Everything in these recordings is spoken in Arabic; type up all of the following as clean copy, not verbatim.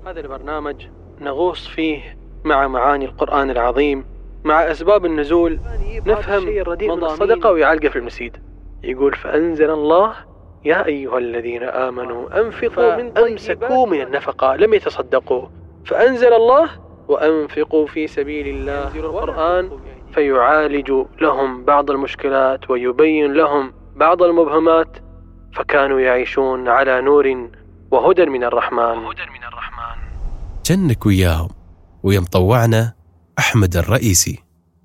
هذا البرنامج نغوص فيه مع معاني القرآن العظيم، مع أسباب النزول، نفهم مضى الصدقة ويعلق في المسيد. يقول: فأنزل الله يا أيها الذين آمنوا أنفقوا من أمسكوا من النفقة، لم يتصدقوا، فأنزل الله وأنفقوا في سبيل الله القرآن فيعالج لهم بعض المشكلات ويبين لهم بعض المبهمات، فكانوا يعيشون على نور وهدى من الرحمن. جنك وياهم ويمطوعنا أحمد الرئيسي.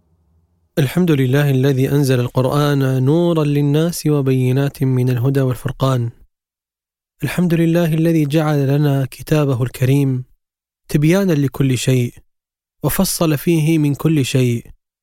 الحمد لله الذي أنزل القرآن نورا للناس وبينات من الهدى والفرقان. الحمد لله الذي جعل لنا كتابه الكريم تبيانا لكل شيء، وفصل فيه من كل شيء،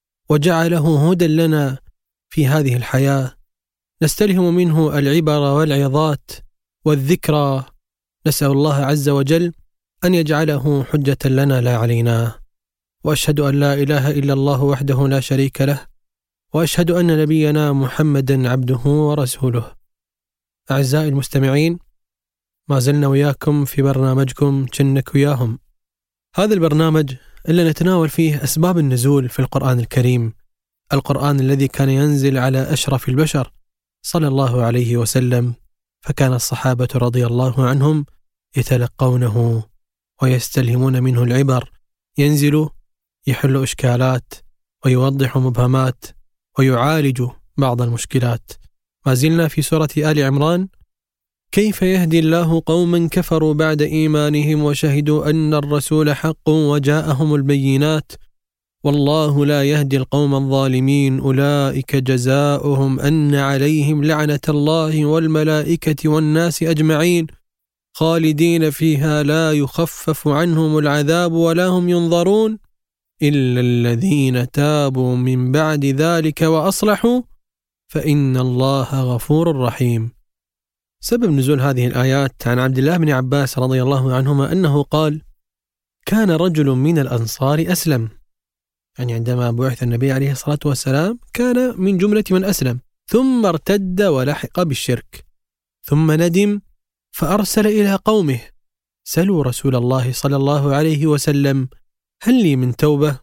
وجعله هدى لنا في هذه الحياة، نستلهم منه العبر والعظات والذكرى. نسأل الله عز وجل أن يجعله حجة لنا لا علينا. وأشهد أن لا إله إلا الله وحده لا شريك له، وأشهد أن نبينا محمدا عبده ورسوله. أعزائي المستمعين، ما زلنا وياكم في برنامجكم جنك وياهم. هذا البرنامج اللي نتناول فيه أسباب النزول في القرآن الكريم، القرآن الذي كان ينزل على أشرف البشر صلى الله عليه وسلم، فكان الصحابة رضي الله عنهم يتلقونه ويستلهمون منه العبر، ينزل يحل إشكالات ويوضح مبهمات ويعالج بعض المشكلات. ما زلنا في سورة آل عمران: كيف يهدي الله قوما كفروا بعد إيمانهم وشهدوا أن الرسول حق وجاءهم البينات والله لا يهدي القوم الظالمين أولئك جزاؤهم أن عليهم لعنة الله والملائكة والناس أجمعين خالدين فيها لا يخفف عنهم العذاب ولا هم ينظرون إلا الذين تابوا من بعد ذلك وأصلحوا فإن الله غفور رحيم. سبب نزول هذه الآيات عن عبد الله بن عباس رضي الله عنهما أنه قال: كان رجل من الأنصار أسلم، يعني عندما بعث النبي عليه الصلاة والسلام كان من جملة من أسلم، ثم ارتد ولحق بالشرك، ثم ندم فأرسل إلى قومه: سلوا رسول الله صلى الله عليه وسلم هل لي من توبة؟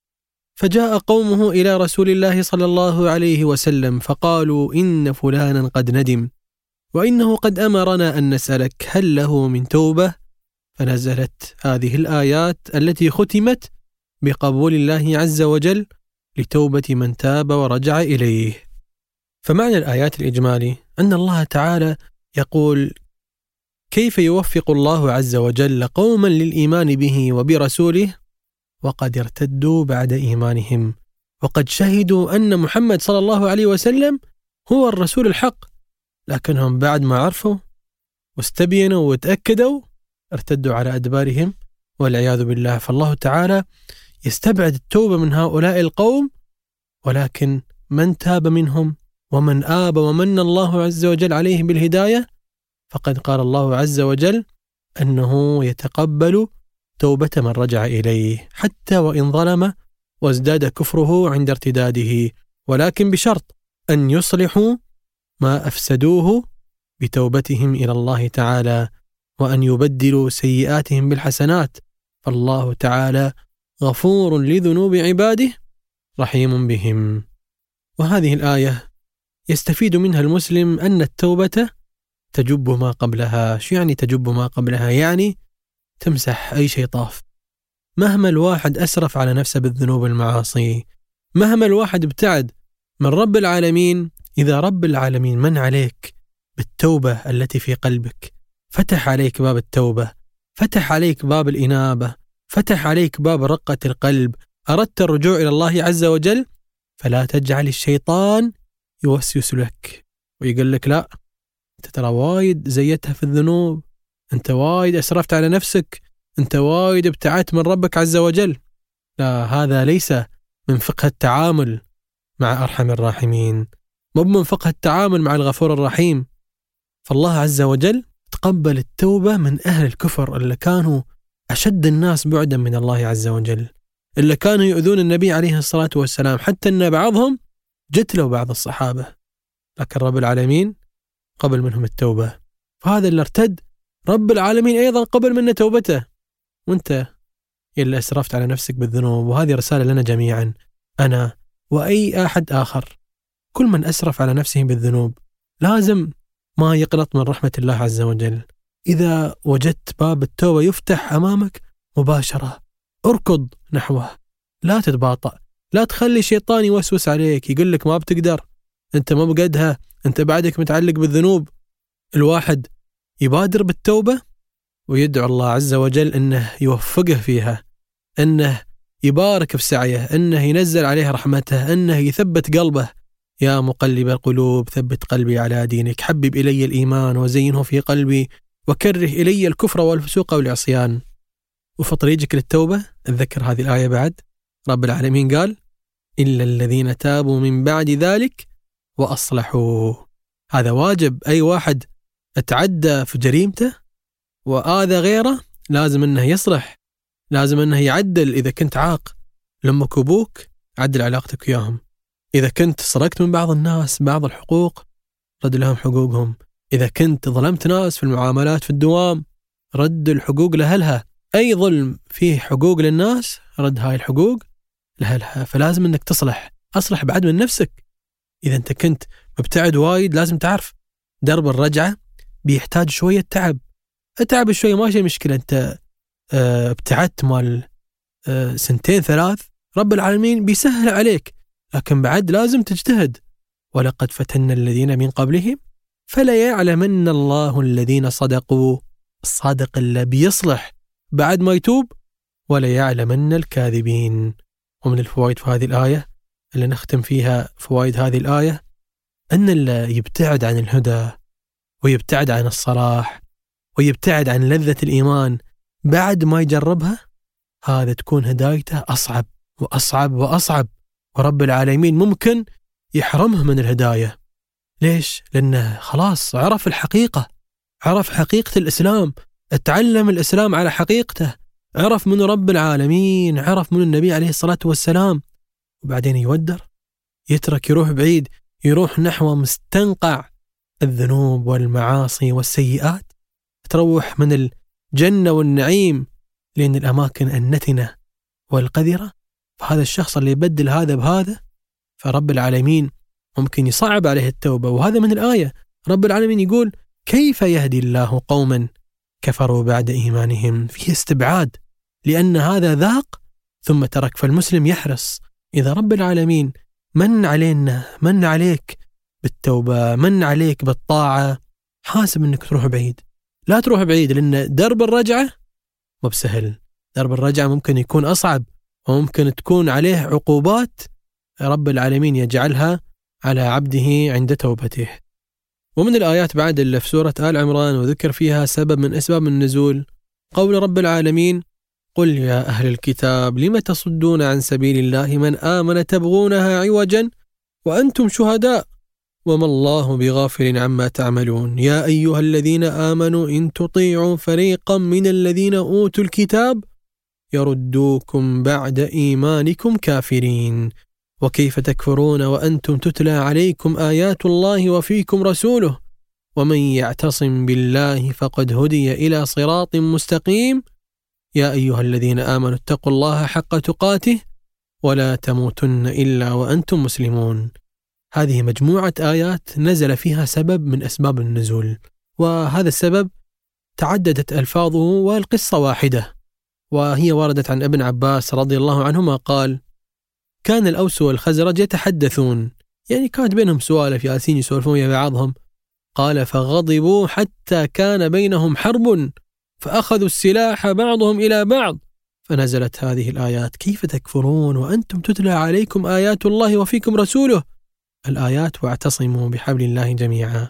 فجاء قومه إلى رسول الله صلى الله عليه وسلم فقالوا: إن فلانا قد ندم وإنه قد أمرنا أن نسألك هل له من توبة؟ فنزلت هذه الآيات التي ختمت بقبول الله عز وجل لتوبة من تاب ورجع إليه. فمعنى الآيات الإجمالي أن الله تعالى يقول: كيف يوفق الله عز وجل قوما للإيمان به وبرسوله وقد ارتدوا بعد إيمانهم، وقد شهدوا أن محمد صلى الله عليه وسلم هو الرسول الحق، لكنهم بعد ما عرفوا واستبينوا وتأكدوا ارتدوا على أدبارهم والعياذ بالله. فالله تعالى يستبعد التوبة من هؤلاء القوم، ولكن من تاب منهم ومن آب ومن الله عز وجل عليه بالهداية فقد قال الله عز وجل أنه يتقبل توبة من رجع إليه حتى وإن ظلم وازداد كفره عند ارتداده، ولكن بشرط أن يصلحوا ما أفسدوه بتوبتهم إلى الله تعالى، وأن يبدلوا سيئاتهم بالحسنات، فالله تعالى غفور لذنوب عباده رحيم بهم. وهذه الآية يستفيد منها المسلم أن التوبة تجب ما قبلها. شو يعني تجب ما قبلها؟ يعني تمسح أي شيء طاف. مهما الواحد أسرف على نفسه بالذنوب والمعاصي، مهما الواحد ابتعد من رب العالمين، إذا رب العالمين من عليك بالتوبة التي في قلبك، فتح عليك باب التوبة، فتح عليك باب الإنابة، فتح عليك باب رقة القلب، أردت الرجوع إلى الله عز وجل، فلا تجعل الشيطان يوسوس لك ويقول لك: لا، أنت ترى وايد زيتها في الذنوب، أنت وايد أسرفت على نفسك، أنت وايد ابتعدت من ربك عز وجل. لا، هذا ليس من فقه التعامل مع أرحم الراحمين، مو من فقه التعامل مع الغفور الرحيم. فالله عز وجل تقبل التوبة من أهل الكفر اللي كانوا أشد الناس بعدا من الله عز وجل، اللي كانوا يؤذون النبي عليه الصلاة والسلام، حتى أن بعضهم جتلوا بعض الصحابة، لكن رب العالمين قبل منهم التوبة. فهذا اللي ارتد رب العالمين أيضا قبل منه توبته. وأنت يلي أسرفت على نفسك بالذنوب. وهذه رسالة لنا جميعا، أنا وأي أحد آخر، كل من أسرف على نفسه بالذنوب لازم ما يقلط من رحمة الله عز وجل. إذا وجدت باب التوبة يفتح أمامك مباشرة اركض نحوه، لا تتباطأ، لا تخلي شيطان يوسوس عليك يقول لك ما بتقدر، أنت ما بقدها، أنت بعدك متعلق بالذنوب. الواحد يبادر بالتوبة ويدعو الله عز وجل أنه يوفقه فيها، أنه يبارك في سعيه، أنه ينزل عليه رحمته، أنه يثبت قلبه. يا مقلب القلوب ثبت قلبي على دينك، حبب إلي الإيمان وزينه في قلبي وكره إلي الكفر والفسوق والعصيان. وفي طريقك للتوبة اتذكر هذه الآية بعد، رب العالمين قال إلا الذين تابوا من بعد ذلك وأصلحوا. هذا واجب، أي واحد اتعدى في جريمته وآذى غيره لازم أنه يصلح، لازم أنه يعدل. إذا كنت عاق لأمك وأبوك عدل علاقتك وياهم، إذا كنت سرقت من بعض الناس بعض الحقوق رد لهم حقوقهم، إذا كنت ظلمت ناس في المعاملات في الدوام رد الحقوق لأهلها. أي ظلم فيه حقوق للناس رد هاي الحقوق لأهلها. فلازم أنك أصلح بعد من نفسك. إذا أنت كنت مبتعد وايد لازم تعرف درب الرجعة بيحتاج شوية تعب. اتعب شوية ماشي مشكلة، أنت ابتعدت مال 2 3 رب العالمين بيسهل عليك، لكن بعد لازم تجتهد. ولقد فتنا الذين من قبلهم فلا يعلمن الله الذين صدقوا، الصادق اللي بيصلح بعد ما يتوب، ولا يعلمن الكاذبين. ومن الفوائد في هذه الآية اللي نختم فيها فوائد هذه الآية أن اللي يبتعد عن الهدى ويبتعد عن الصلاح ويبتعد عن لذة الإيمان بعد ما يجربها، هذا تكون هدايته أصعب وأصعب وأصعب، ورب العالمين ممكن يحرمه من الهداية. ليش؟ لأنه خلاص عرف الحقيقة، عرف حقيقة الإسلام، اتعلم الإسلام على حقيقته، عرف من رب العالمين، عرف من النبي عليه الصلاة والسلام، وبعدين يودر، يترك، يروح بعيد، يروح نحو مستنقع الذنوب والمعاصي والسيئات، تروح من الجنة والنعيم لأن الأماكن النتنة والقذرة. فهذا الشخص اللي يبدل هذا بهذا فرب العالمين ممكن يصعب عليه التوبة. وهذا من الآية، رب العالمين يقول كيف يهدي الله قوما كفروا بعد إيمانهم، فيه استبعاد لأن هذا ذاق ثم ترك. فالمسلم يحرص إذا رب العالمين من علينا، من عليك بالتوبة، من عليك بالطاعة، حاسب أنك تروح بعيد. لا تروح بعيد لأن درب الرجعة مو بسهل، درب الرجعة ممكن يكون أصعب وممكن تكون عليه عقوبات رب العالمين يجعلها على عبده عند توبته. ومن الآيات بعد اللي في سورة آل عمران وذكر فيها سبب من أسباب النزول قول رب العالمين قل يا أهل الكتاب لم تصدون عن سبيل الله من آمن تبغونها عوجا وأنتم شهداء وما الله بغافل عما تعملون يا أيها الذين آمنوا إن تطيعوا فريقا من الذين أوتوا الكتاب يردوكم بعد إيمانكم كافرين وكيف تكفرون وأنتم تتلى عليكم آيات الله وفيكم رسوله ومن يعتصم بالله فقد هدي إلى صراط مستقيم يا أيها الذين آمنوا اتقوا الله حق تقاته ولا تموتن إلا وأنتم مسلمون. هذه مجموعة آيات نزل فيها سبب من أسباب النزول، وهذا السبب تعددت ألفاظه والقصة واحدة، وهي وردت عن ابن عباس رضي الله عنهما قال كان الأوس والخزرج يتحدثون، يعني كانت بينهم سوالف ياسين يسولفون ويا بعضهم، قال فغضبوا حتى كان بينهم حرب فأخذوا السلاح بعضهم إلى بعض فنزلت هذه الآيات كيف تكفرون وأنتم تتلى عليكم آيات الله وفيكم رسوله الآيات واعتصموا بحبل الله جميعا.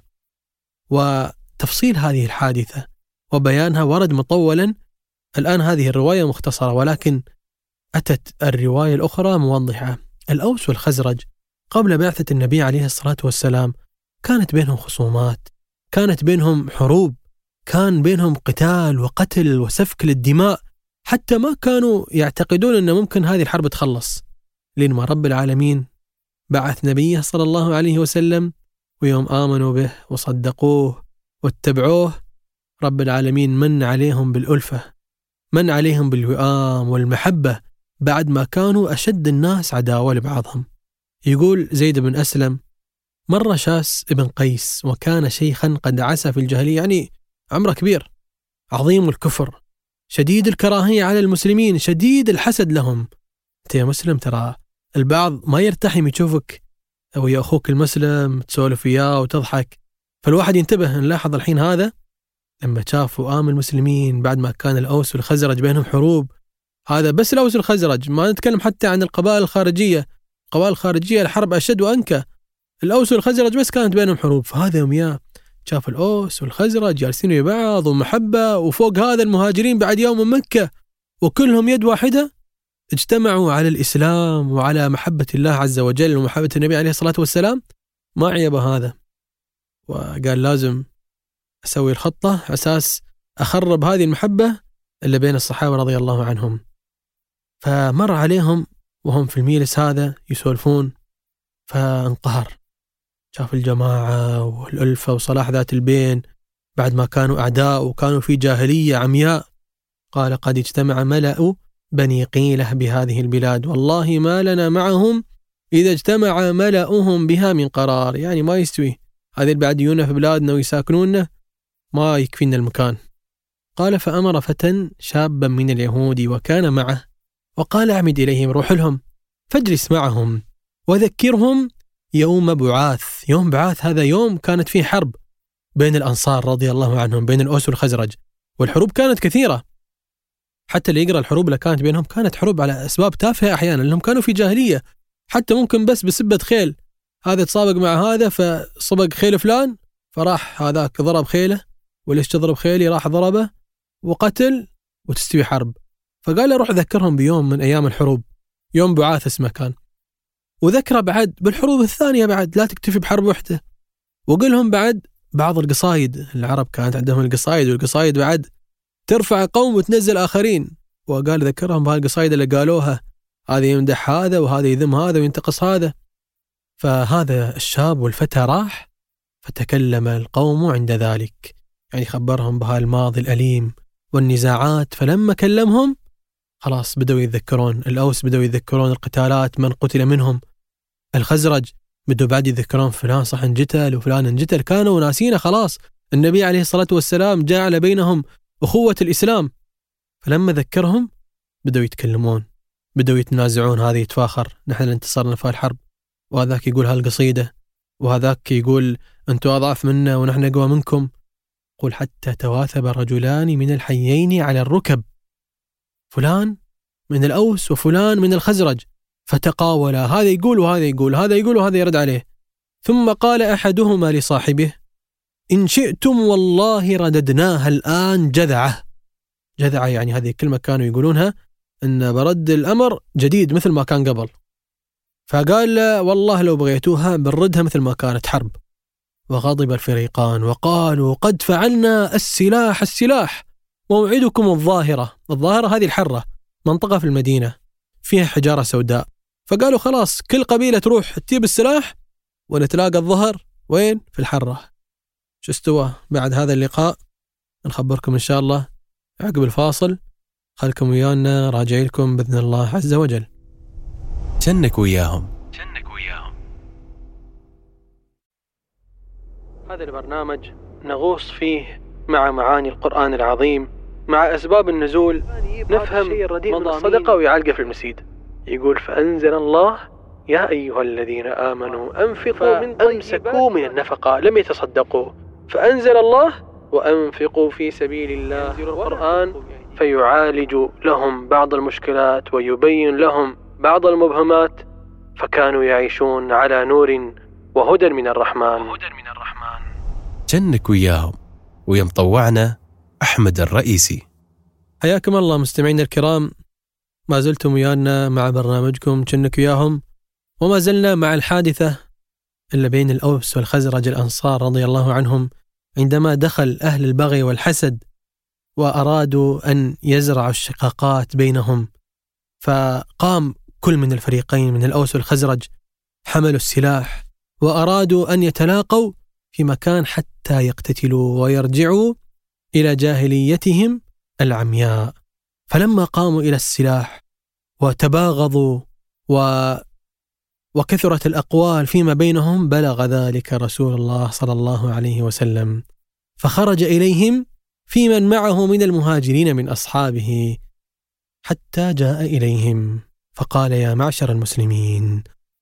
وتفصيل هذه الحادثة وبيانها ورد مطولا، الآن هذه الرواية مختصرة ولكن أتت الرواية الأخرى موضحة. الأوس والخزرج قبل بعثة النبي عليه الصلاة والسلام كانت بينهم خصومات، كانت بينهم حروب، كان بينهم قتال وقتل وسفك للدماء، حتى ما كانوا يعتقدون أن ممكن هذه الحرب تخلص، لأن ما رب العالمين بعث نبيه صلى الله عليه وسلم ويوم آمنوا به وصدقوه واتبعوه رب العالمين من عليهم بالألفة، من عليهم بالوئام والمحبة بعد ما كانوا أشد الناس عداوة لبعضهم. يقول زيد بن أسلم: مر شاس ابن قيس وكان شيخا قد عسى في الجاهلية، يعني عمره كبير، عظيم الكفر، شديد الكراهية على المسلمين، شديد الحسد لهم. أنت يا مسلم ترى البعض ما يرتحم يشوفك ويا أخوك المسلم تسولف وياه وتضحك، فالواحد ينتبه. نلاحظ الحين هذا لما شافوا وئام المسلمين بعد ما كان الأوس والخزرج بينهم حروب، هذا بس الأوس والخزرج، ما نتكلم حتى عن القبائل الخارجية. القبائل الخارجية الحرب أشد وأنكى، الأوس والخزرج بس كانت بينهم حروب. فهذا يوم يا شاف الأوس والخزرج جالسين ويا بعض ومحبة، وفوق هذا المهاجرين بعد يوم من مكة وكلهم يد واحدة اجتمعوا على الإسلام وعلى محبة الله عز وجل ومحبة النبي عليه الصلاة والسلام، ما عيب هذا. وقال لازم أسوي الخطة أساس أخرب هذه المحبة اللي بين الصحابة رضي الله عنهم. فمر عليهم وهم في المجلس هذا يسولفون، فانقهر، شاف الجماعة والألفة وصلاح ذات البين بعد ما كانوا أعداء وكانوا في جاهلية عمياء. قال: قد اجتمع ملأ بني قيلة بهذه البلاد، والله ما لنا معهم إذا اجتمع ملأهم بها من قرار. يعني ما يستوي، هذه البعديون في بلادنا ويساكنوننا، ما يكفينا المكان. قال: فأمر فتى شابا من اليهود وكان معه وقال: أعمد إليهم، روح لهم فاجلس معهم وذكرهم يوم بعاث. يوم بعاث هذا يوم كانت فيه حرب بين الأنصار رضي الله عنهم، بين الأوس والخزرج، والحروب كانت كثيرة. حتى اللي يقرأ الحروب اللي كانت بينهم كانت حروب على أسباب تافهة أحيانا، لأنهم كانوا في جاهلية، حتى ممكن بس بسبة خيل، هذا تصابق مع هذا فصبق خيل فلان فراح هذاك ضرب خيله، وليش تضرب خيلي، راح ضربه وقتل وتستوي حرب. فقال له روح ذكرهم بيوم من أيام الحروب، يوم بعاث اسمه كان، وذكره بعد بالحروب الثانية، بعد لا تكتفي بحرب واحدة، وقلهم بعد بعض القصايد. العرب كانت عندهم القصايد، والقصايد بعد ترفع قوم وتنزل آخرين. وقال ذكرهم بهالقصايد اللي قالوها، هذا يمدح هذا وهذا يذم هذا وينتقص هذا. فهذا الشاب والفتى راح فتكلم القوم عند ذلك، يعني خبرهم بهالماضي الأليم والنزاعات. فلما كلمهم خلاص بدأوا يتذكرون، الأوس بدأوا يتذكرون القتالات، من قتل منهم. الخزرج بدأوا بعد يتذكرون فلان صح انجتل وفلان انجتل، كانوا ناسين خلاص النبي عليه الصلاة والسلام جعل بينهم أخوة الإسلام. فلما ذكرهم بدأوا يتكلمون، بدأوا يتنازعون، هذا يتفاخر نحن اللي انتصرنا في الحرب، وهذاك يقول هالقصيدة، وهذاك يقول أنتوا أضعف منا ونحن أقوى منكم. قل حتى تواثب رجلان من الحيين على الركب، فلان من الأوس وفلان من الخزرج، فتقاولا، هذا يقول وهذا يقول، هذا يقول وهذا يرد عليه. ثم قال أحدهما لصاحبه: إن شئتم والله رددناها الآن جذعة. جذعة يعني هذه الكلمة كانوا يقولونها إن برد الأمر جديد مثل ما كان قبل. فقال له: والله لو بغيتوها بنردها مثل ما كانت حرب. وغضب الفريقان وقالوا: قد فعلنا السلاح، موعدكم الظاهرة. الظاهرة هذه الحرة، منطقة في المدينة فيها حجارة سوداء. فقالوا خلاص كل قبيلة تروح تجيب السلاح ونتلاقى الظهر وين؟ في الحرة. شو استوى بعد هذا اللقاء نخبركم إن شاء الله عقب الفاصل. خلكم ويانا راجعي لكم بإذن الله عز وجل. جنك وياهم. هذا البرنامج نغوص فيه مع معاني القرآن العظيم، مع أسباب النزول، نفهم مضى الصدقة ويعلق في المسيد. يقول: فأنزل الله يا أيها الذين آمنوا أنفقوا من أمسكوا من النفقة لم يتصدقوا، فأنزل الله وأنفقوا في سبيل الله. القرآن فيعالج لهم بعض المشكلات ويبين لهم بعض المبهمات، فكانوا يعيشون على نور وهدى من الرحمن. جنك وياهم، ويمطوعنا أحمد الرئيسي. حياكم الله مستمعين الكرام، ما زلتم ويانا مع برنامجكم جنك وياهم، وما زلنا مع الحادثة اللي بين الأوس والخزرج الأنصار رضي الله عنهم، عندما دخل أهل البغي والحسد وأرادوا أن يزرعوا الشقاقات بينهم. فقام كل من الفريقين من الأوس والخزرج حملوا السلاح وأرادوا أن يتلاقوا في مكان حتى يقتتلوا ويرجعوا إلى جاهليتهم العمياء. فلما قاموا إلى السلاح وتباغضوا وكثرت الأقوال فيما بينهم، بلغ ذلك رسول الله صلى الله عليه وسلم، فخرج إليهم في من معه من المهاجرين من أصحابه حتى جاء إليهم فقال: يا معشر المسلمين،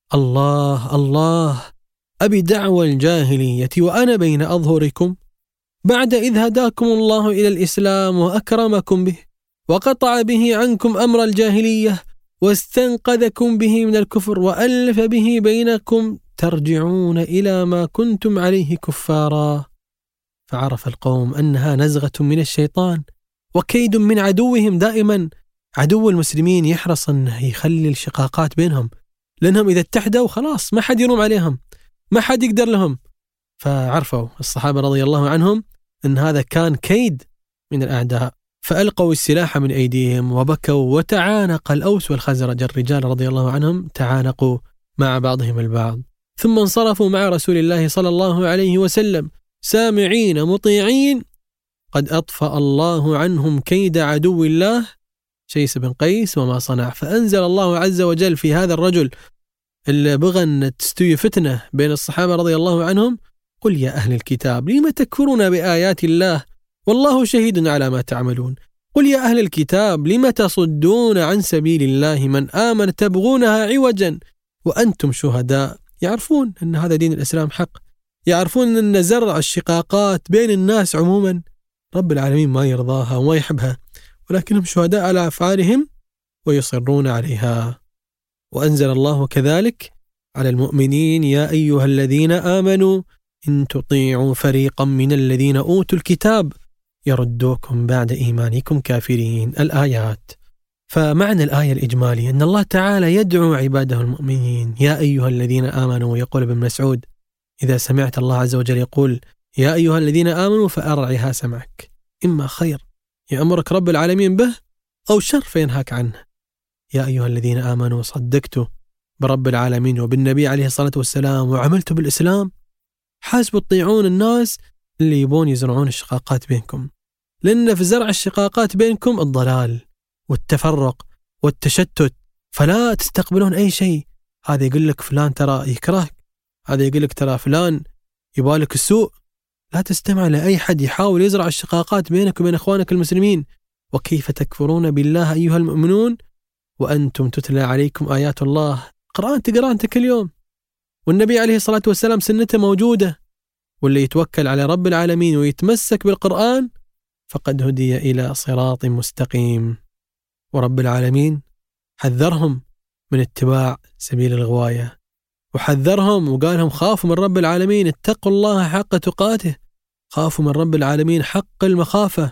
الله الله، أبي دعوى الجاهلية وأنا بين أظهركم بعد إذ هداكم الله إلى الإسلام وأكرمكم به وقطع به عنكم أمر الجاهلية واستنقذكم به من الكفر وألف به بينكم، ترجعون إلى ما كنتم عليه كفارا. فعرف القوم أنها نزغة من الشيطان وكيد من عدوهم. دائما عدو المسلمين يحرص أنه يخلي الشقاقات بينهم، لأنهم إذا اتحدوا خلاص ما حد يروم عليهم، ما حد يقدر لهم. فعرفوا الصحابة رضي الله عنهم أن هذا كان كيد من الأعداء، فألقوا السلاح من أيديهم وبكوا، وتعانق الأوس والخزرج، الرجال رضي الله عنهم تعانقوا مع بعضهم البعض، ثم انصرفوا مع رسول الله صلى الله عليه وسلم سامعين مطيعين. قد أطفأ الله عنهم كيد عدو الله شيس بن قيس وما صنع. فأنزل الله عز وجل في هذا الرجل اللي بغى أن تستوي فتنة بين الصحابة رضي الله عنهم: قل يا أهل الكتاب لم تكفرون بآيات الله والله شهيد على ما تعملون. قل يا أهل الكتاب لم تصدون عن سبيل الله من آمن تبغونها عوجا وأنتم شهداء. يعرفون أن هذا دين الإسلام حق، يعرفون أن زرع الشقاقات بين الناس عموما رب العالمين ما يرضاها وما يحبها، ولكنهم شهداء على أفعالهم ويصرون عليها. وأنزل الله كذلك على المؤمنين: يا أيها الذين آمنوا إن تطيعوا فريقا من الذين أوتوا الكتاب يردوكم بعد إيمانكم كافرين. الآيات. فمعنى الآية الإجمالي أن الله تعالى يدعو عباده المؤمنين: يا أيها الذين آمنوا. يقول ابن مسعود: إذا سمعت الله عز وجل يقول يا أيها الذين آمنوا فأرعها سمعك، إما خير يأمرك رب العالمين به أو شر فينهاك عنه. يا أيها الذين آمنوا صدقتوا برب العالمين وبالنبي عليه الصلاة والسلام وعملتوا بالإسلام، حاسبوا تطيعون الناس اللي يبون يزرعون الشقاقات بينكم، لأن في زرع الشقاقات بينكم الضلال والتفرق والتشتت، فلا تستقبلون أي شيء. هذا يقول لك فلان ترى يكرهك، هذا يقول لك ترى فلان يبالك السوء. لا تستمع لأي حد يحاول يزرع الشقاقات بينك وبين أخوانك المسلمين. وكيف تكفرون بالله أيها المؤمنون وأنتم تتلى عليكم آيات الله. قرآن تقرأ أنت كل يوم، والنبي عليه الصلاة والسلام سنته موجودة، واللي يتوكل على رب العالمين ويتمسك بالقرآن فقد هدي إلى صراط مستقيم. ورب العالمين حذرهم من اتباع سبيل الغواية، وحذرهم وقالهم خافوا من رب العالمين، اتقوا الله حق تقاته، خافوا من رب العالمين حق المخافة.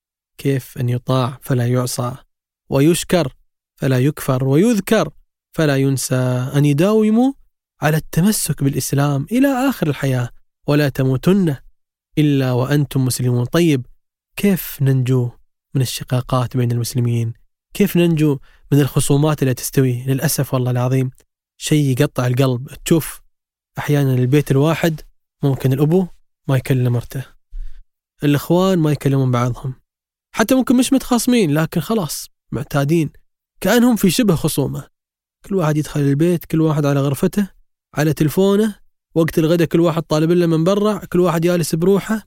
كيف أن يطاع فلا يعصى، ويشكر فلا يكفر، ويذكر فلا ينسى، أن يداوموا على التمسك بالإسلام إلى آخر الحياة، ولا تموتن إلا وأنتم مسلمون. طيب كيف ننجو من الشقاقات بين المسلمين؟ كيف ننجو من الخصومات اللي تستوي؟ للأسف والله العظيم شيء يقطع القلب. تشوف أحيانا البيت الواحد ممكن الأبو ما يكلم مرته، الإخوان ما يكلمون بعضهم، حتى ممكن مش متخاصمين لكن خلاص معتادين كأنهم في شبه خصومة. كل واحد يدخل البيت، كل واحد على غرفته على تلفونه، وقت الغداء كل واحد طالب له من برا، كل واحد جالس بروحه.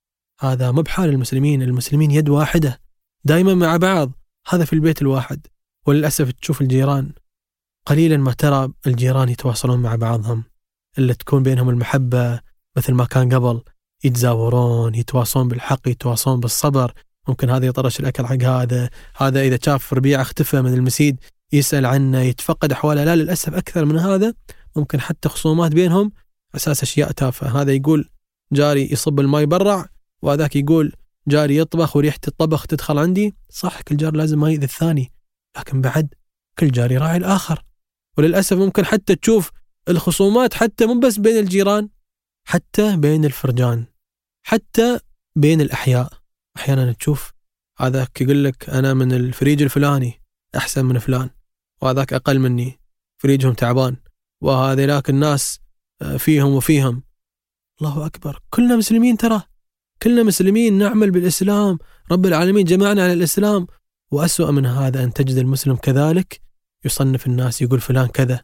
هذا ما بحال المسلمين. المسلمين يد واحدة دائما مع بعض، هذا في البيت الواحد. وللأسف تشوف الجيران قليلا ما ترى الجيران يتواصلون مع بعضهم، إلا تكون بينهم المحبة مثل ما كان قبل، يتزاورون، يتواصلون بالحق، يتواصلون بالصبر. ممكن هذا يطرش الأكل حق هذا إذا شاف ربيع اختفى من المسيد يسأل عنه، يتفقد أحواله. لا، للأسف أكثر من هذا ممكن حتى خصومات بينهم أساس أشياء تافهة. هذا يقول جاري يصب الماء برع، وذاك يقول جاري يطبخ وريحة الطبخ تدخل عندي. صح كل جار لازم ما يؤذي الثاني، لكن بعد كل جار يراعي الآخر. وللأسف ممكن حتى تشوف الخصومات حتى مو بس بين الجيران، حتى بين الفرجان، حتى بين الأحياء. أحيانا تشوف هذاك يقول لك أنا من الفريج الفلاني أحسن من فلان، وهذاك أقل مني فريجهم تعبان، وهذيلاك الناس فيهم وفيهم. الله أكبر، كلنا مسلمين، ترى كلنا مسلمين، نعمل بالإسلام، رب العالمين جمعنا على الإسلام، وأسوأ من هذا أن تجد المسلم كذلك يصنف الناس، يقول فلان كذا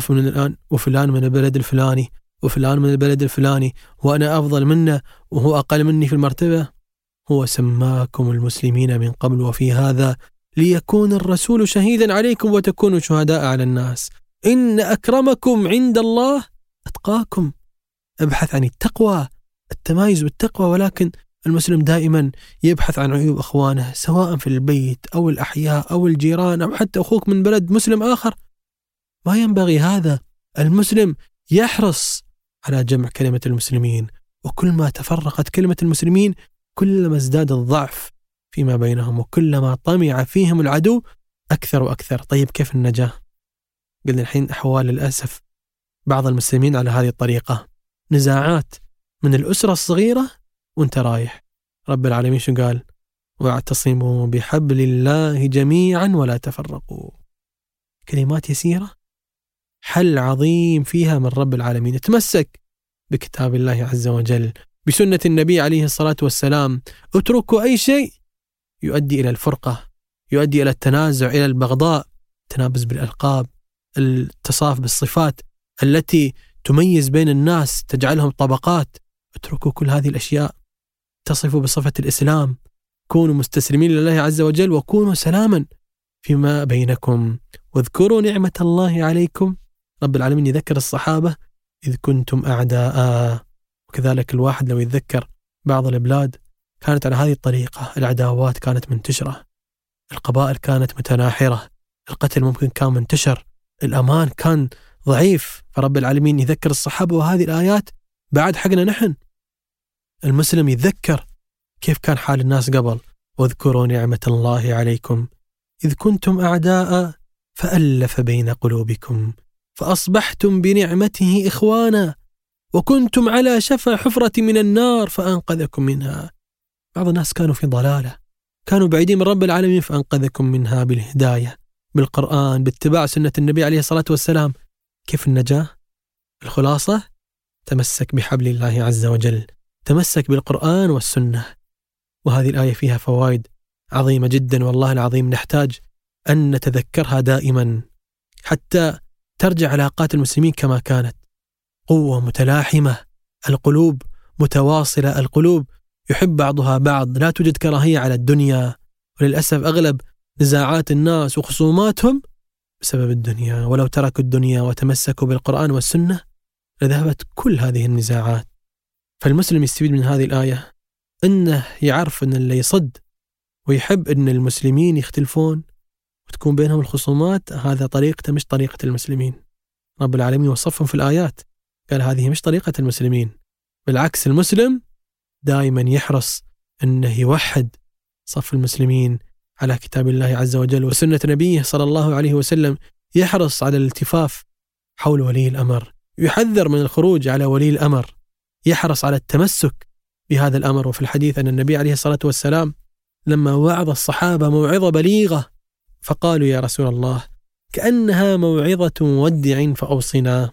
وفلان من البلد الفلاني وفلان من البلد الفلاني وأنا أفضل منه وهو أقل مني في المرتبة. هو سماكم المسلمين من قبل وفي هذا ليكون الرسول شهيدا عليكم وتكونوا شهداء على الناس. إن أكرمكم عند الله أتقاكم. ابحث عن التقوى، التمايز بالتقوى، ولكن المسلم دائما يبحث عن عيوب أخوانه سواء في البيت أو الأحياء أو الجيران أو حتى أخوك من بلد مسلم آخر. ما ينبغي هذا. المسلم يحرص على جمع كلمة المسلمين، وكل ما تفرقت كلمة المسلمين كلما ازداد الضعف فيما بينهم وكلما طمع فيهم العدو أكثر وأكثر. طيب كيف النجاة؟ قلنا الحين أحوال للأسف بعض المسلمين على هذه الطريقة، نزاعات من الأسرة الصغيرة وانت رايح. رب العالمين شو قال؟ واعتصموا بحبل الله جميعا ولا تفرقوا. كلمات يسيرة، حل عظيم فيها من رب العالمين. تمسك بكتاب الله عز وجل، بسنة النبي عليه الصلاة والسلام. اتركوا أي شيء يؤدي إلى الفرقة، يؤدي إلى التنازع، إلى البغضاء، التنابز بالألقاب، التصاف بالصفات التي تميز بين الناس تجعلهم طبقات. اتركوا كل هذه الأشياء، تصفوا بصفة الإسلام، كونوا مستسلمين لله عز وجل وكونوا سلاما فيما بينكم. واذكروا نعمة الله عليكم. رب العالمين يذكر الصحابة إذ كنتم أعداء. وكذلك الواحد لو يتذكر بعض البلاد كانت على هذه الطريقة، العداوات كانت منتشرة، القبائل كانت متناحرة، القتل ممكن كان منتشر، الأمان كان ضعيف. فرب العالمين يذكر الصحابة وهذه الآيات بعد حقنا نحن. المسلم يتذكر كيف كان حال الناس قبل. واذكروا نعمة الله عليكم إذ كنتم أعداء فألف بين قلوبكم فأصبحتم بنعمته إخوانا وكنتم على شفا حفرة من النار فأنقذكم منها. بعض الناس كانوا في ضلالة، كانوا بعيدين من رب العالمين فأنقذكم منها بالهداية، بالقرآن، باتباع سنة النبي عليه الصلاة والسلام. كيف النجاة؟ الخلاصة: تمسك بحبل الله عز وجل، تمسك بالقرآن والسنة. وهذه الآية فيها فوائد عظيمة جدا، والله العظيم نحتاج أن نتذكرها دائما حتى ترجع علاقات المسلمين كما كانت، قوة متلاحمة، القلوب متواصلة، القلوب يحب بعضها بعض، لا توجد كراهية على الدنيا. وللأسف أغلب نزاعات الناس وخصوماتهم بسبب الدنيا، ولو تركوا الدنيا وتمسكوا بالقرآن والسنة لذهبت كل هذه النزاعات. فالمسلم يستفيد من هذه الآية أنه يعرف أن اللي يصد ويحب أن المسلمين يختلفون وتكون بينهم الخصومات، هذا طريقته مش طريقة المسلمين. رب العالمين وصفهم في الآيات، قال هذه مش طريقة المسلمين. بالعكس، المسلم دائما يحرص أنه يوحد صف المسلمين على كتاب الله عز وجل وسنة نبيه صلى الله عليه وسلم، يحرص على الالتفاف حول ولي الأمر، يحذر من الخروج على ولي الأمر، يحرص على التمسك بهذا الأمر. وفي الحديث أن النبي عليه الصلاة والسلام لما وعظ الصحابة موعظة بليغة فقالوا يا رسول الله كأنها موعظة مودع فأوصنا.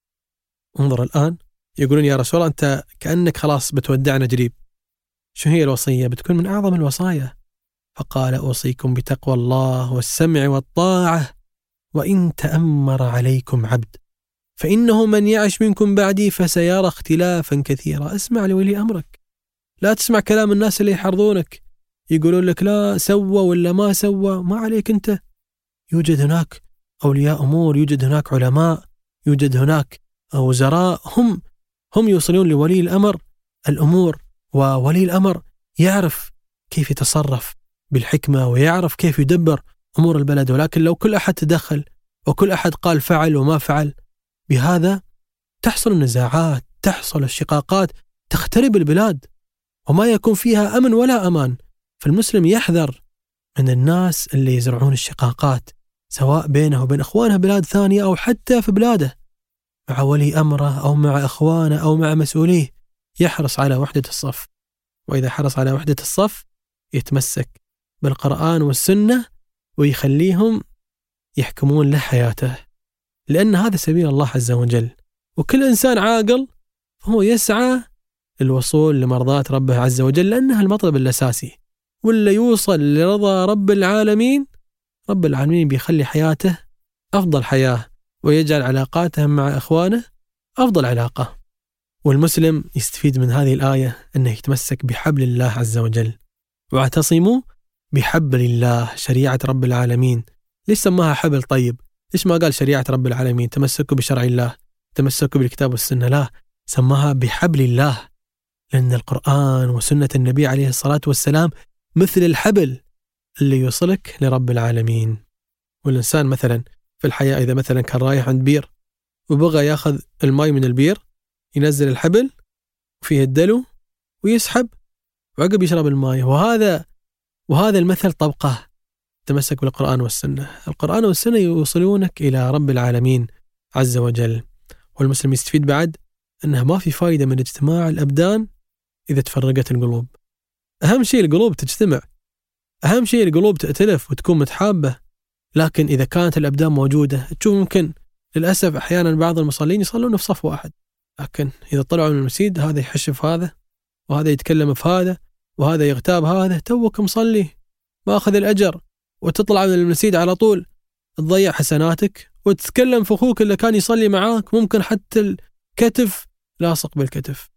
انظر الآن، يقولون يا رسول الله أنت كأنك خلاص بتودعنا قريب، شو هي الوصية؟ بتكون من أعظم الوصايا. فقال أوصيكم بتقوى الله والسمع والطاعة وإن تأمر عليكم عبد فإنه من يعش منكم بعدي فسيرى اختلافا كثيرا. اسمع لولي أمرك، لا تسمع كلام الناس اللي يحرضونك يقولون لك لا سوى ولا ما سوى، ما عليك أنت. يوجد هناك أولياء أمور، يوجد هناك علماء، يوجد هناك وزراء، هم يوصلون لولي الأمر الأمور، وولي الأمر يعرف كيف يتصرف بالحكمة ويعرف كيف يدبر أمور البلد. ولكن لو كل أحد تدخل وكل أحد قال فعل وما فعل، بهذا تحصل النزاعات، تحصل الشقاقات، تخترب البلاد وما يكون فيها أمن ولا أمان. فالمسلم يحذر من الناس اللي يزرعون الشقاقات سواء بينه وبين أخوانه بلاد ثانية أو حتى في بلاده، مع ولي أمره أو مع أخوانه أو مع مسؤوليه. يحرص على وحدة الصف، وإذا حرص على وحدة الصف يتمسك بالقرآن والسنة ويخليهم يحكمون له حياته، لأن هذا سبيل الله عز وجل. وكل إنسان عاقل هو يسعى للوصول لمرضاة ربه عز وجل، لأنها المطلب الأساسي. ولا يوصل لرضا رب العالمين، رب العالمين بيخلي حياته أفضل حياة، ويجعل علاقاته مع إخوانه أفضل علاقة. والمسلم يستفيد من هذه الآية أنه يتمسك بحبل الله عز وجل، واعتصموا بحبل الله، شريعة رب العالمين. ليش سماها حبل؟ طيب ليش ما قال شريعة رب العالمين، تمسكوا بشرع الله، تمسكوا بالكتاب والسنة؟ لا، سماها بحبل الله، لأن القرآن وسنة النبي عليه الصلاة والسلام مثل الحبل اللي يوصلك لرب العالمين. والإنسان مثلا في الحياة إذا مثلا كان رايح عند بير وبغى ياخذ الماء من البير، ينزل الحبل وفيه الدلو ويسحب وعقب يشرب الماء. وهذا المثل طبقه تمسك بالقرآن والسنة. القرآن والسنة يوصلونك إلى رب العالمين عز وجل. والمسلم يستفيد بعد أنها ما في فائدة من اجتماع الأبدان إذا تفرقت القلوب. أهم شيء القلوب تجتمع، أهم شيء القلوب تأتلف وتكون متحابة. لكن إذا كانت الأبدان موجودة، تشوف ممكن للأسف أحيانا بعض المصلين يصلون في صف واحد، لكن إذا طلعوا من المسجد هذا يحشف هذا، وهذا يتكلم في هذا، وهذا يغتاب هذا، توك مصلي ما أخذ الأجر، وتطلع من المسجد على طول تضيع حسناتك، وتتكلم في أخوك اللي كان يصلي معاك، ممكن حتى الكتف لاصق بالكتف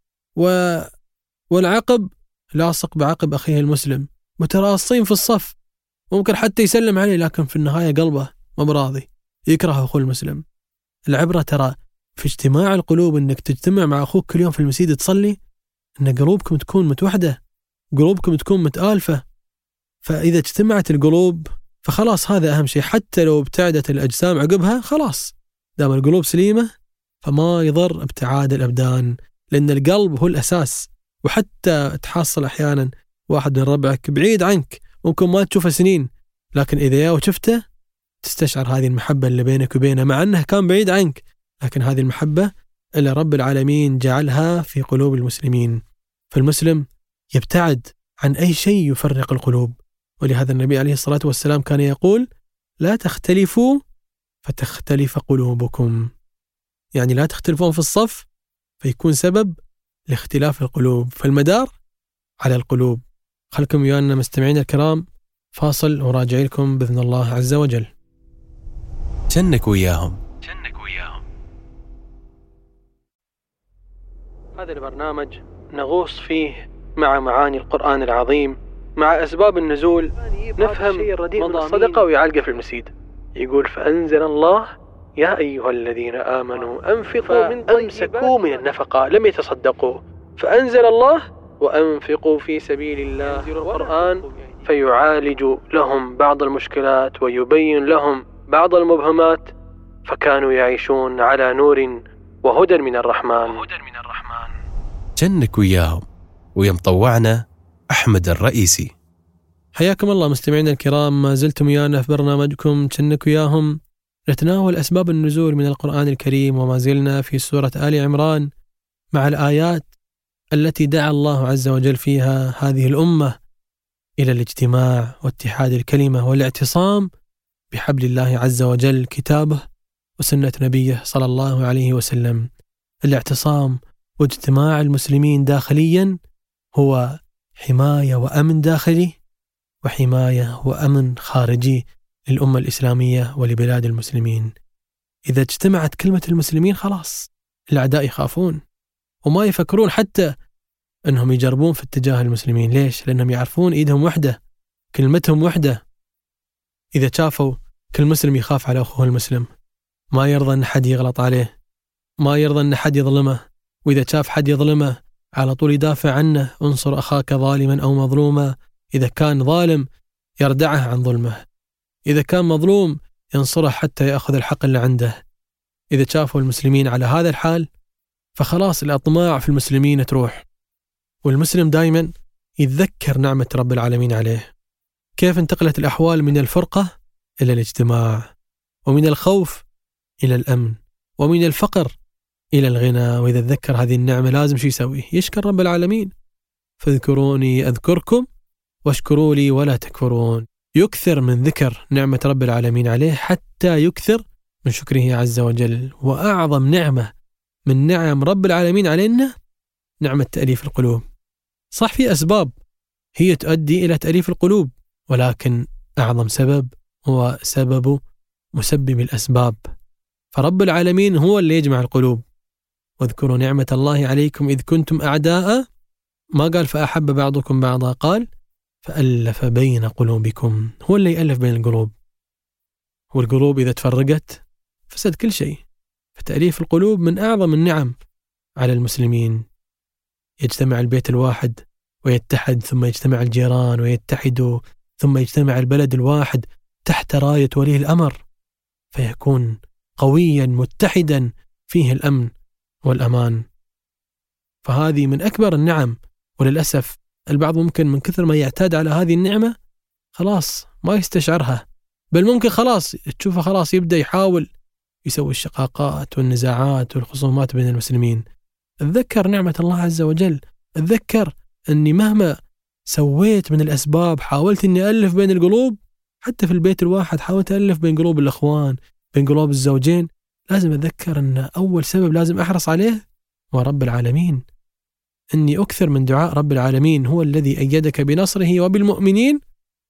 والعقب لاصق بعقب أخيه المسلم، متراصين في الصف، ممكن حتى يسلم عليه، لكن في النهاية قلبه ما براضي، يكره أخوه المسلم. العبرة ترى في اجتماع القلوب، إنك تجتمع مع أخوك كل يوم في المسجد تصلي، إن قلوبكم تكون متوحدة، قلوبكم تكون متآلفة. فإذا اجتمعت القلوب فخلاص هذا أهم شيء، حتى لو ابتعدت الأجسام عقبها خلاص دام القلوب سليمة فما يضر ابتعاد الأبدان، لأن القلب هو الأساس. وحتى تحصل أحيانا واحد من ربعك بعيد عنك ممكن ما تشوفه سنين، لكن إذا يا وشفته تستشعر هذه المحبة اللي بينك وبينه، مع أنه كان بعيد عنك، لكن هذه المحبة اللي رب العالمين جعلها في قلوب المسلمين. فالمسلم يبتعد عن أي شيء يفرق القلوب. ولهذا النبي عليه الصلاة والسلام كان يقول: لا تختلفوا فتختلف قلوبكم، يعني لا تختلفون في الصف فيكون سبب لاختلاف القلوب، فالمدار على القلوب. خلكم ويانا مستمعين الكرام، فاصل وراجع لكم بإذن الله عز وجل. جنك وياهم. هذا البرنامج نغوص فيه مع معاني القرآن العظيم، مع أسباب النزول، نفهم مضى الصدقة ويعلق في المسيد. يقول: فأنزل الله يا أيها الذين آمنوا أنفقوا من أمسكوا من النفقة لم يتصدقوا، فأنزل الله وأنفقوا في سبيل الله القرآن فيعالج لهم بعض المشكلات ويبين لهم بعض المبهمات، فكانوا يعيشون على نور وهدى من الرحمن. جنك وياهم، ويمطوعنا أحمد الرئيسي. حياكم الله مستمعينا الكرام، ما زلتم ويانا في برنامجكم جنك وياهم، نتناول أسباب النزول من القرآن الكريم، وما زلنا في سورة آل عمران مع الآيات التي دعا الله عز وجل فيها هذه الأمة إلى الاجتماع واتحاد الكلمة والاعتصام بحبل الله عز وجل، كتابه وسنة نبيه صلى الله عليه وسلم. الاعتصام واجتماع المسلمين داخليا هو حماية وأمن داخلي وحماية وأمن خارجي للأمة الإسلامية ولبلاد المسلمين. إذا اجتمعت كلمة المسلمين خلاص الأعداء يخافون وما يفكرون حتى أنهم يجربون في اتجاه المسلمين. ليش؟ لأنهم يعرفون إيدهم وحدة، كلمتهم وحدة. إذا شافوا كل مسلم يخاف على أخوه المسلم، ما يرضى أن حد يغلط عليه، ما يرضى أن حد يظلمه، وإذا شاف حد يظلمه على طول يدافع عنه: انصر أخاك ظالما أو مظلوما. إذا كان ظالم يردعه عن ظلمه، إذا كان مظلوم ينصره حتى يأخذ الحق اللي عنده. إذا شافوا المسلمين على هذا الحال فخلاص الأطماع في المسلمين تروح. والمسلم دائما يتذكر نعمة رب العالمين عليه، كيف انتقلت الأحوال من الفرقة إلى الاجتماع، ومن الخوف إلى الأمن، ومن الفقر إلى الغنى. وإذا تذكر هذه النعمة لازم شو يسوي؟ يشكر رب العالمين: فاذكروني أذكركم واشكروا لي ولا تكفرون. يكثر من ذكر نعمة رب العالمين عليه حتى يكثر من شكره عز وجل. وأعظم نعمة من نعم رب العالمين علينا نعمة تأليف القلوب. صح في أسباب هي تؤدي إلى تأليف القلوب، ولكن أعظم سبب هو سبب مسبب الأسباب. فرب العالمين هو اللي يجمع القلوب. واذكروا نعمة الله عليكم إذ كنتم أعداء، ما قال فأحب بعضكم بعضا، قال فألف بين قلوبكم. هو اللي يألف بين القلوب، والقلوب إذا تفرقت فسد كل شيء. فتأليف القلوب من أعظم النعم على المسلمين. يجتمع البيت الواحد ويتحد، ثم يجتمع الجيران ويتحدوا، ثم يجتمع البلد الواحد تحت راية ولي الأمر، فيكون قويا متحدا فيه الأمن والأمان. فهذه من أكبر النعم. وللأسف البعض ممكن من كثر ما يعتاد على هذه النعمة خلاص ما يستشعرها، بل ممكن خلاص تشوفه خلاص يبدأ يحاول يسوي الشقاقات والنزاعات والخصومات بين المسلمين. اتذكر نعمة الله عز وجل، اتذكر أني مهما سويت من الأسباب حاولت أني ألف بين القلوب، حتى في البيت الواحد حاولت ألف بين قلوب الأخوان، بين قلوب الزوجين. لازم أتذكر أن أول سبب لازم أحرص عليه هو رب العالمين، أني أكثر من دعاء رب العالمين. هو الذي أيدك بنصره وبالمؤمنين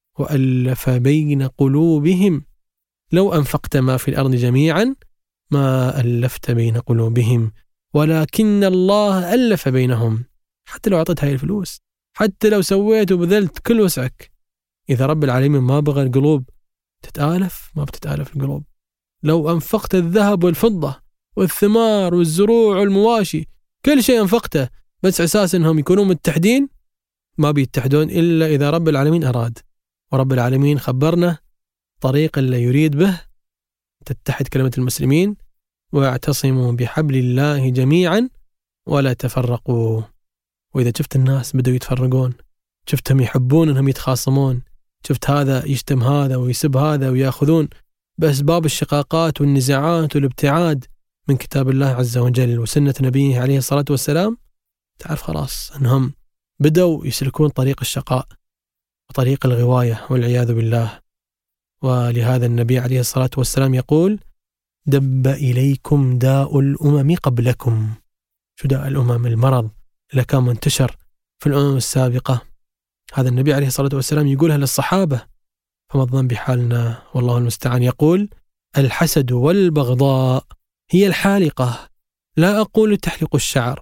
وألف بين قلوبهم لو أنفقت ما في الأرض جميعا ما ألفت بين قلوبهم ولكن الله ألف بينهم. حتى لو أعطيت هاي الفلوس، حتى لو سويت وبذلت كل وسعك، إذا رب العالمين ما بغى القلوب تتآلف، ما بتتآلف القلوب. لو أنفقت الذهب والفضة والثمار والزروع والمواشي، كل شيء أنفقته، بس أساس أنهم يكونوا متحدين، ما بيتحدون إلا إذا رب العالمين أراد. ورب العالمين خبرنا طريق اللي يريد به تتحد كلمة المسلمين: واعتصموا بحبل الله جميعا ولا تفرقوا. وإذا شفت الناس بدأوا يتفرقون، شفتهم يحبون أنهم يتخاصمون، شفت هذا يشتم هذا ويسب هذا ويأخذون بأسباب الشقاقات والنزاعات والابتعاد من كتاب الله عز وجل وسنة نبيه عليه الصلاة والسلام، تعرف خلاص أنهم بدأوا يسلكون طريق الشقاء وطريق الغواية والعياذ بالله. ولهذا النبي عليه الصلاة والسلام يقول: دب إليكم داء الأمم قبلكم. شو داء الأمم؟ المرض اللي كان منتشر في الأمم السابقة. هذا النبي عليه الصلاة والسلام يقولها للصحابة، فما الظن بحالنا والله المستعان. يقول: الحسد والبغضاء هي الحالقة، لا أقول تحلق الشعر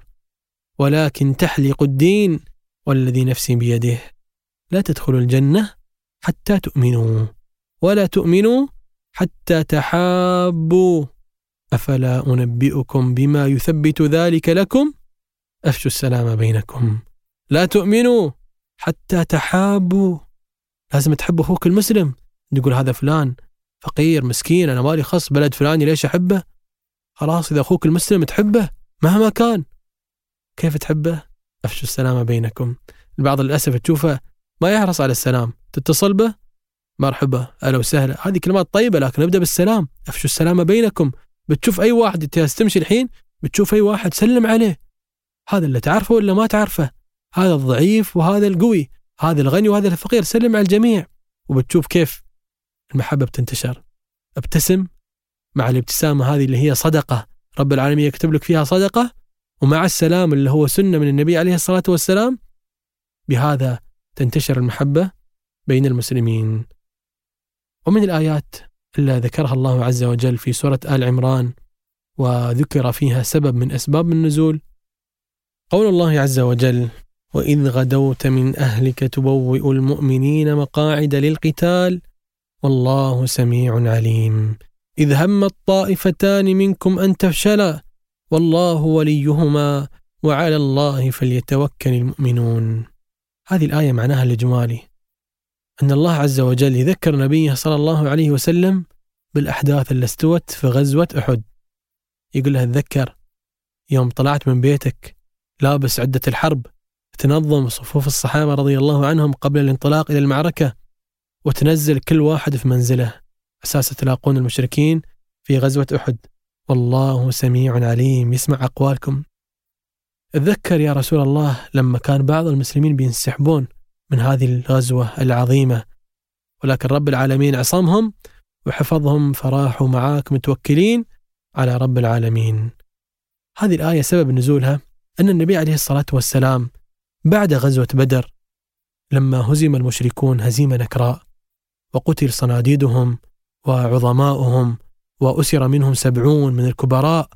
ولكن تحلق الدين، والذي نفسي بيده لا تدخلوا الجنة حتى تؤمنوا ولا تؤمنوا حتى تحابوا، أفلا أنبئكم بما يثبت ذلك لكم؟ أفشوا السلام بينكم. لا تؤمنوا حتى تحابوا. لازم تحب أخوك المسلم. تقول هذا فلان فقير مسكين، أنا مالي خص بلد فلاني ليش أحبه؟ خلاص إذا أخوك المسلم تحبه مهما كان. كيف تحبه؟ أفشوا السلام بينكم. البعض للأسف تشوفه ما يحرص على السلام، تتصل به مرحبا أهلا وسهلا، هذه كلمات طيبة، لكن نبدأ بالسلام. أفشوا السلام بينكم. بتشوف أي واحد تمشي الحين بتشوف أي واحد سلم عليه، هذا اللي تعرفه ولا ما تعرفه، هذا الضعيف وهذا القوي، هذا الغني وهذا الفقير، سلم على الجميع. وبتشوف كيف المحبة بتنتشر. ابتسم، مع الابتسامة هذه اللي هي صدقة، رب العالمين يكتب لك فيها صدقة، ومع السلام اللي هو سنة من النبي عليه الصلاة والسلام، بهذا تنتشر المحبة بين المسلمين. ومن الآيات اللي ذكرها الله عز وجل في سورة آل عمران وذكر فيها سبب من أسباب النزول، قول الله عز وجل: وإذ غدوت من أهلك تبوئ المؤمنين مقاعد للقتال والله سميع عليم إذ هم الطائفتان منكم أن تفشلا والله وليهما وعلى الله فليتوكل المؤمنون. هذه الآية معناها الإجمالي أن الله عز وجل يذكر نبيه صلى الله عليه وسلم بالأحداث اللي استوت في غزوة أحد. يقول له: تذكر يوم طلعت من بيتك لابس عدة الحرب، تنظم صفوف الصحابة رضي الله عنهم قبل الانطلاق إلى المعركة، وتنزل كل واحد في منزله أساس تلاقون المشركين في غزوة أحد، والله سميع عليم يسمع أقوالكم. اتذكر يا رسول الله لما كان بعض المسلمين بينسحبون من هذه الغزوة العظيمة، ولكن رب العالمين عصمهم وحفظهم، فراحوا معاك متوكلين على رب العالمين. هذه الآية سبب نزولها أن النبي عليه الصلاة والسلام بعد غزوة بدر لما هزم المشركون هزيمة نكراء وقتل صناديدهم وعظماؤهم وأسر منهم 70 من الكبراء،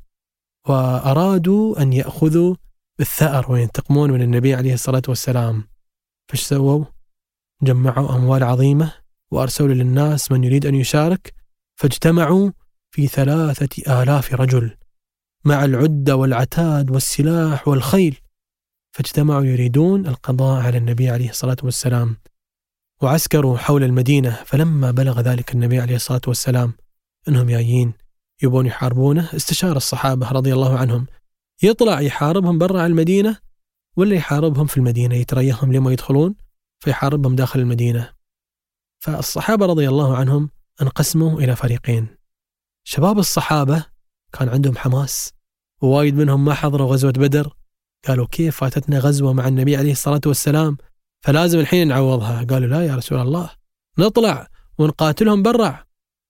وأرادوا أن يأخذوا بالثأر وينتقمون من النبي عليه الصلاة والسلام، فايش سووا؟ جمعوا أموال عظيمة وأرسلوا للناس من يريد أن يشارك، فاجتمعوا في 3000 رجل مع العدة والعتاد والسلاح والخيل، فاجتمعوا يريدون القضاء على النبي عليه الصلاة والسلام، وعسكروا حول المدينة. فلما بلغ ذلك النبي عليه الصلاة والسلام أنهم جايين يبون يحاربونه، استشار الصحابة رضي الله عنهم يطلع يحاربهم برا المدينة ولا يحاربهم في المدينة، يتريهم لما يدخلون فيحاربهم داخل المدينة. فالصحابة رضي الله عنهم انقسموا إلى فريقين. شباب الصحابة كان عندهم حماس، ووايد منهم ما حضروا غزوة بدر، قالوا كيف فاتتنا غزوة مع النبي عليه الصلاة والسلام فلازم الحين نعوضها. قالوا لا يا رسول الله، نطلع ونقاتلهم برا.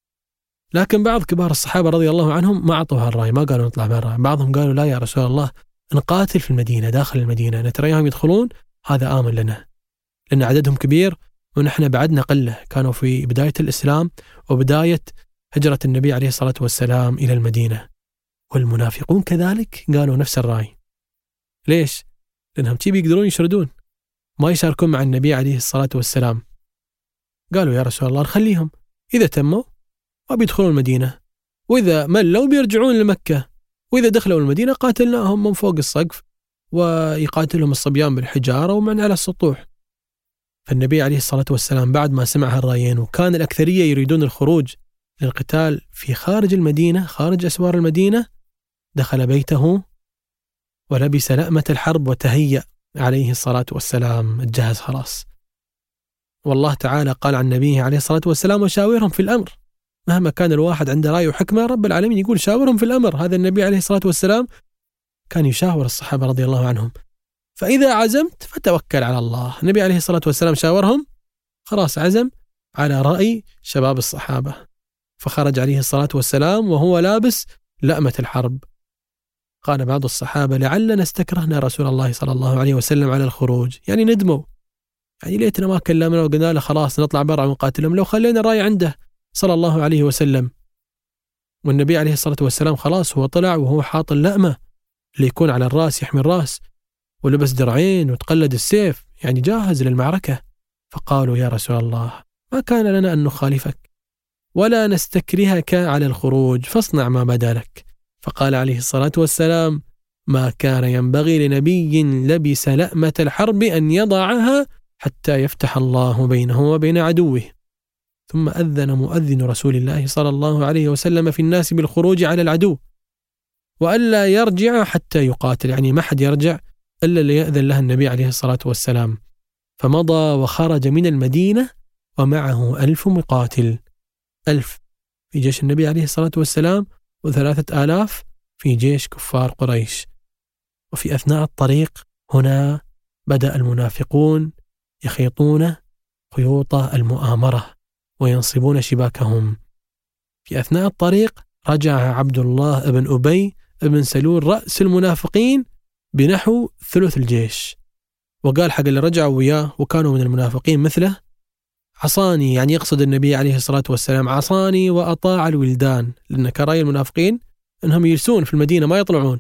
لكن بعض كبار الصحابة رضي الله عنهم ما عطوا هالرأي، ما قالوا نطلع برا. بعضهم قالوا لا يا رسول الله، نقاتل في المدينة داخل المدينة، نتريهم يدخلون هذا آمن لنا، لأن عددهم كبير ونحن بعدنا قلة، كانوا في بداية الإسلام وبداية هجرة النبي عليه الصلاة والسلام إلى المدينة. والمنافقون كذلك قالوا نفس الرأي. ليش؟ لأنهم تيبي يقدرون يشردون، ما يشاركون مع النبي عليه الصلاة والسلام. قالوا يا رسول الله نخليهم، إذا تموا وبيدخلون المدينة، وإذا ملوا بيرجعون لمكة، وإذا دخلوا المدينة قاتلناهم من فوق السقف ويقاتلهم الصبيان بالحجارة ومن على السطوح. فالنبي عليه الصلاة والسلام بعد ما سمع هالرأيين، وكان الأكثرية يريدون الخروج للقتال في خارج المدينة، خارج أسوار المدينة، دخل بيته ولبس لأمة الحرب وتهيأ عليه الصلاة والسلام، الجهز خلاص. والله تعالى قال عن نبيه عليه الصلاة والسلام وشاورهم في الأمر. مهما كان الواحد عنده رأي وحكمة، رب العالمين يقول شاورهم في الأمر. هذا النبي عليه الصلاة والسلام كان يشاور الصحابة رضي الله عنهم. فإذا عزمت فتوكل على الله. النبي عليه الصلاة والسلام شاورهم، خلاص عزم على رأي شباب الصحابة، فخرج عليه الصلاة والسلام وهو لابس لأمة الحرب. قال بعض الصحابة لعلنا استكرهنا رسول الله صلى الله عليه وسلم على الخروج، يعني ندموا، يعني ليتنا ما كلمنا وقلنا له خلاص نطلع برا ونقاتلهم، لو خلينا الرأي عنده صلى الله عليه وسلم. والنبي عليه الصلاة والسلام خلاص هو طلع وهو حاط اللأمة اللي يكون على الرأس يحمي الرأس، ولبس درعين وتقلد السيف، يعني جاهز للمعركة. فقالوا يا رسول الله ما كان لنا أن نخالفك ولا نستكرهك على الخروج، فاصنع ما بدا لك. فقال عليه الصلاة والسلام ما كان ينبغي لنبي لبس لأمة الحرب أن يضعها حتى يفتح الله بينه وبين عدوه. ثم أذن مؤذن رسول الله صلى الله عليه وسلم في الناس بالخروج على العدو، وألا يرجع حتى يقاتل، يعني ما حد يرجع إلا اللي يأذن له النبي عليه الصلاة والسلام. فمضى وخرج من المدينة ومعه 1000 مقاتل، 1000 في جيش النبي عليه الصلاة والسلام، و3000 في جيش كفار قريش. وفي أثناء الطريق هنا بدأ المنافقون يخيطون خيوط المؤامرة وينصبون شباكهم. في أثناء الطريق رجع عبد الله بن أبي بن سلول رأس المنافقين بنحو ثلث الجيش، وقال حق اللي رجعوا وياه وكانوا من المنافقين مثله عصاني، يعني يقصد النبي عليه الصلاة والسلام عصاني وأطاع الولدان، لأن كراي المنافقين أنهم يجلسون في المدينة ما يطلعون.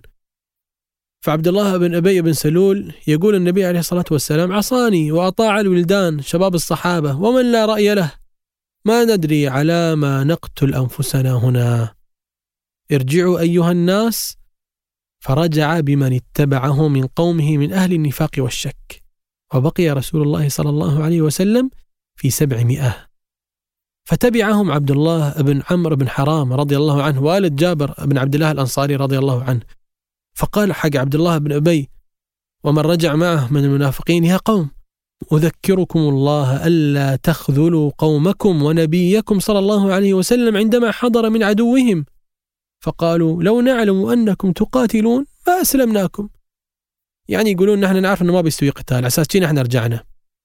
فعبد الله بن أبي بن سلول يقول النبي عليه الصلاة والسلام عصاني وأطاع الولدان شباب الصحابة ومن لا رأي له، ما ندري على ما نقتل أنفسنا هنا، ارجعوا أيها الناس. فرجع بمن اتبعه من قومه من أهل النفاق والشك، وبقي رسول الله صلى الله عليه وسلم في 700. فتبعهم عبد الله بن عمرو بن حرام رضي الله عنه والد جابر بن عبد الله الأنصاري رضي الله عنه. فقال حق عبد الله بن أبي ومن رجع معه من المنافقين يا قوم أذكركم الله ألا تخذلوا قومكم ونبيكم صلى الله عليه وسلم عندما حضر من عدوهم. فقالوا لو نعلم أنكم تقاتلون ما أسلمناكم، يعني يقولون نحن نعرف أنه ما بيستوي قتال، أساس شيء نحن رجعنا،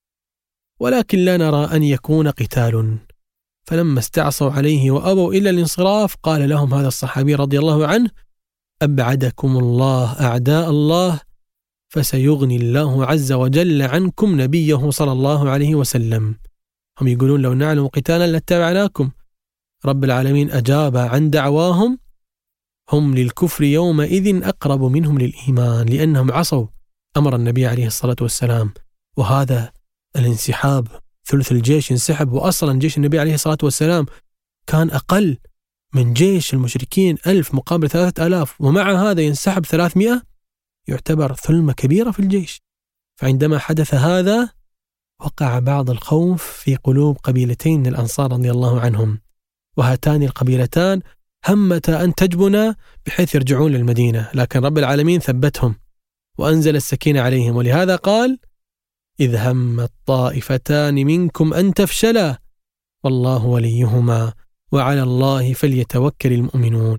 ولكن لا نرى أن يكون قتال. فلما استعصوا عليه وأبوا إلا الانصراف قال لهم هذا الصحابي رضي الله عنه أبعدكم الله أعداء الله فسيغني الله عز وجل عنكم نبيه صلى الله عليه وسلم. هم يقولون لو نعلم قتالا لاتبعناكم. رب العالمين أجاب عن دعواهم، هم للكفر يومئذ أقرب منهم للإيمان، لأنهم عصوا أمر النبي عليه الصلاة والسلام. وهذا الانسحاب، ثلث الجيش انسحب، وأصلا جيش النبي عليه الصلاة والسلام كان أقل من جيش المشركين 1000 مقابل 3000، ومع هذا ينسحب 300، يعتبر ثلمة كبيرة في الجيش. فعندما حدث هذا وقع بعض الخوف في قلوب قبيلتين من الأنصار رضي الله عنهم، وهاتان القبيلتان همتا أن تجبنا بحيث يرجعون للمدينة، لكن رب العالمين ثبتهم وأنزل السكينة عليهم. ولهذا قال: إذ هم الطائفتان منكم أن تفشلا والله وليهما وعلى الله فليتوكل المؤمنون.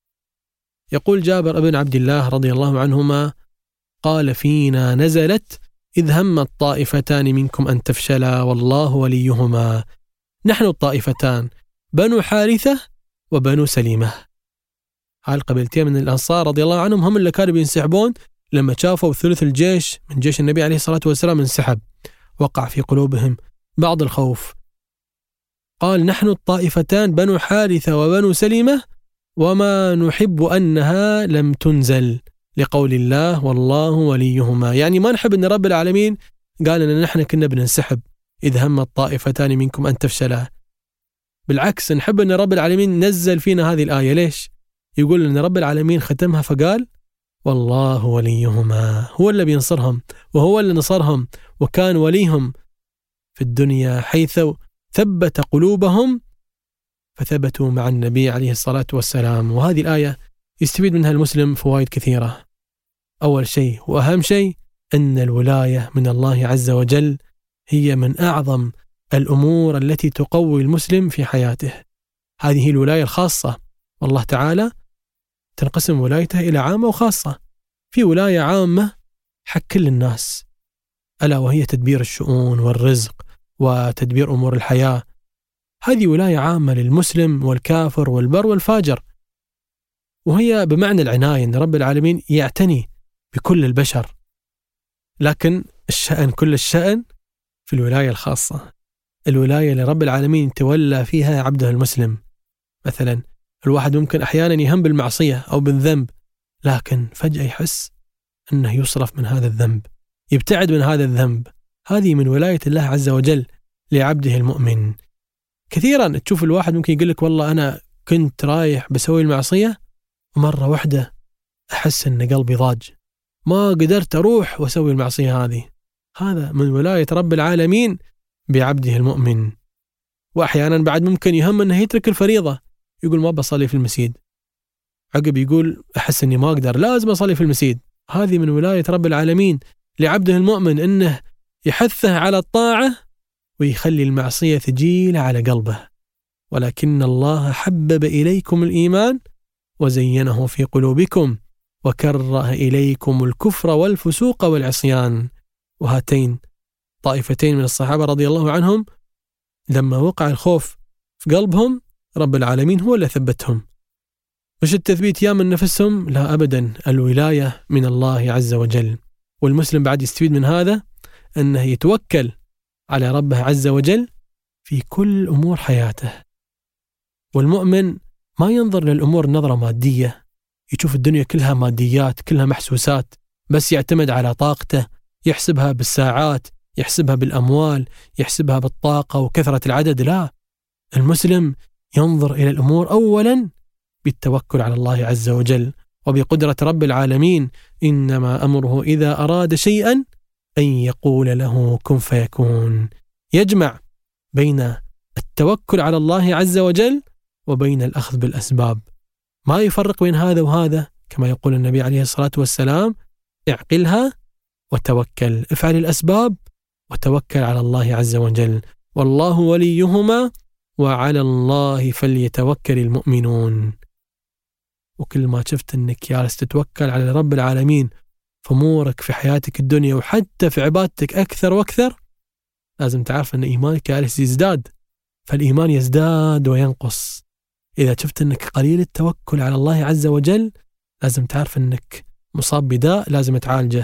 يقول جابر بن عبد الله رضي الله عنهما قال: فينا نزلت إذ هم الطائفتان منكم أن تفشلا والله وليهما. نحن الطائفتان بنو حارثة وبنو سليمة. هالقبيلتين من الأنصار رضي الله عنهم هم اللي كانوا بينسحبون لما شافوا ثلث الجيش من جيش النبي عليه الصلاة والسلام انسحب، وقع في قلوبهم بعض الخوف. قال: نحن الطائفتان بنو حارثة وبنو سليمة وما نحب أنها لم تنزل، لقول الله والله وليهما. يعني ما نحب أن رب العالمين قال لنا نحن كنا بننسحب إذ هم الطائفتان منكم أن تفشلا. بالعكس نحب أن رب العالمين نزل فينا هذه الآية. ليش؟ يقول أن رب العالمين ختمها فقال والله وليهما، هو اللي بينصرهم وهو اللي نصرهم وكان وليهم في الدنيا، حيث ثبت قلوبهم فثبتوا مع النبي عليه الصلاة والسلام. وهذه الآية يستفيد منها المسلم فوائد كثيرة. أول شيء وأهم شيء أن الولاية من الله عز وجل هي من أعظم الأمور التي تقوي المسلم في حياته. هذه الولاية الخاصة، والله تعالى تنقسم ولايته إلى عامة وخاصة. في ولاية عامة حق كل الناس، ألا وهي تدبير الشؤون والرزق وتدبير أمور الحياة. هذه ولاية عامة للمسلم والكافر والبر والفاجر، وهي بمعنى العناية، أن رب العالمين يعتني بكل البشر. لكن الشأن كل الشأن في الولاية الخاصة، الولاية لرب العالمين تولى فيها عبده المسلم. مثلا الواحد ممكن أحيانا يهم بالمعصية أو بالذنب، لكن فجأة يحس أنه يصرف من هذا الذنب، يبتعد من هذا الذنب. هذه من ولاية الله عز وجل لعبده المؤمن. كثيرا تشوف الواحد ممكن يقول لك والله أنا كنت رايح بسوي المعصية ومرة واحدة أحس أن قلبي ضاج، ما قدرت أروح وأسوي المعصية هذه. هذا من ولاية رب العالمين بعبده المؤمن. وأحيانا بعد ممكن يهم أنه يترك الفريضة، يقول ما بصلي في المسجد، عقب يقول أحس أني ما أقدر لازم أصلي في المسجد. هذه من ولاية رب العالمين لعبده المؤمن، أنه يحثه على الطاعة ويخلي المعصية ثقيلة على قلبه. ولكن الله حبب إليكم الإيمان وزينه في قلوبكم وكره إليكم الكفر والفسوق والعصيان. وهاتين طائفتين من الصحابة رضي الله عنهم لما وقع الخوف في قلبهم رب العالمين هو اللي ثبتهم. مش التثبيت يا من نفسهم، لا أبدا، الولاية من الله عز وجل. والمسلم بعد يستفيد من هذا أنه يتوكل على ربه عز وجل في كل أمور حياته. والمؤمن ما ينظر للأمور نظرة مادية، يشوف الدنيا كلها ماديات، كلها محسوسات، بس يعتمد على طاقته، يحسبها بالساعات، يحسبها بالأموال، يحسبها بالطاقة وكثرة العدد. لا، المسلم ينظر إلى الأمور أولا بالتوكل على الله عز وجل وبقدرة رب العالمين. إنما أمره إذا أراد شيئا أن يقول له كن فيكون. يجمع بين التوكل على الله عز وجل وبين الأخذ بالأسباب، ما يفرق بين هذا وهذا، كما يقول النبي عليه الصلاة والسلام: اعقلها وتوكل، افعل الأسباب وتوكل على الله عز وجل، والله وليهما وعلى الله فليتوكل المؤمنون. وكل ما شفت أنك جالس تتوكل على رب العالمين في أمورك في حياتك الدنيا وحتى في عبادتك أكثر وأكثر، لازم تعرف أن إيمانك جالس يزداد، فالإيمان يزداد وينقص. إذا شفت أنك قليل التوكل على الله عز وجل، لازم تعرف أنك مصاب بداء لازم تعالجه.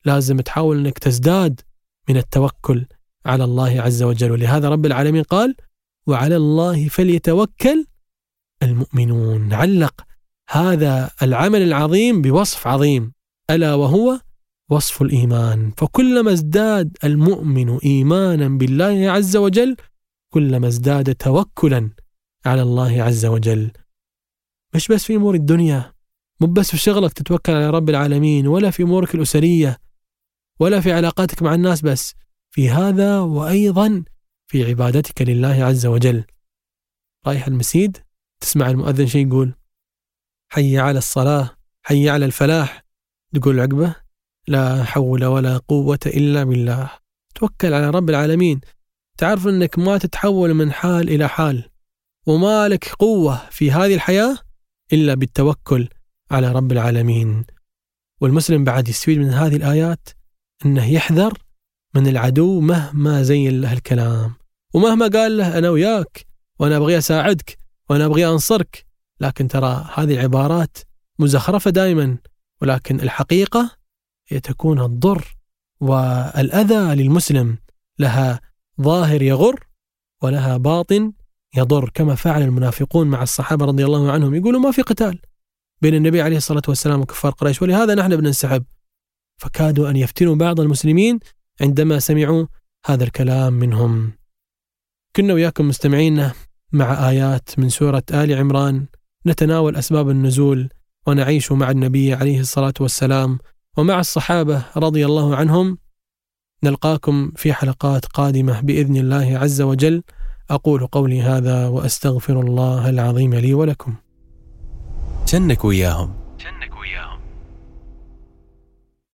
لازم تحاول أنك تزداد من التوكل على الله عز وجل. ولهذا رب العالمين قال وعلى الله فليتوكل المؤمنون. علق هذا العمل العظيم بوصف عظيم ألا وهو وصف الإيمان. فكلما ازداد المؤمن إيمانا بالله عز وجل كلما ازداد توكلا على الله عز وجل. مش بس في أمور الدنيا، مو بس في شغلك تتوكل على رب العالمين، ولا في أمورك الأسرية، ولا في علاقاتك مع الناس، بس في هذا وأيضا في عبادتك لله عز وجل. رايح المسجد تسمع المؤذن شيء يقول حي على الصلاة حي على الفلاح، تقول عقبه لا حول ولا قوة إلا بالله. توكل على رب العالمين، تعرف أنك ما تتحول من حال إلى حال، وما لك قوة في هذه الحياة إلا بالتوكل على رب العالمين. والمسلم بعد يستفيد من هذه الآيات أنه يحذر من العدو مهما زين له الكلام، ومهما قال له أنا وياك وأنا أبغي أساعدك وأنا أبغي أنصرك، لكن ترى هذه العبارات مزخرفة دائما، ولكن الحقيقة هي تكون الضر والأذى للمسلم، لها ظاهر يغر ولها باطن يضر، كما فعل المنافقون مع الصحابة رضي الله عنهم. يقولوا ما في قتال بين النبي عليه الصلاة والسلام وكفار قريش، ولهذا نحن بننسحب. فكادوا أن يفتنوا بعض المسلمين عندما سمعوا هذا الكلام منهم. كنا وياكم مستمعين مع آيات من سورة آل عمران نتناول أسباب النزول ونعيش مع النبي عليه الصلاة والسلام ومع الصحابة رضي الله عنهم. نلقاكم في حلقات قادمة بإذن الله عز وجل. أقول قولي هذا وأستغفر الله العظيم لي ولكم. جنك وياهم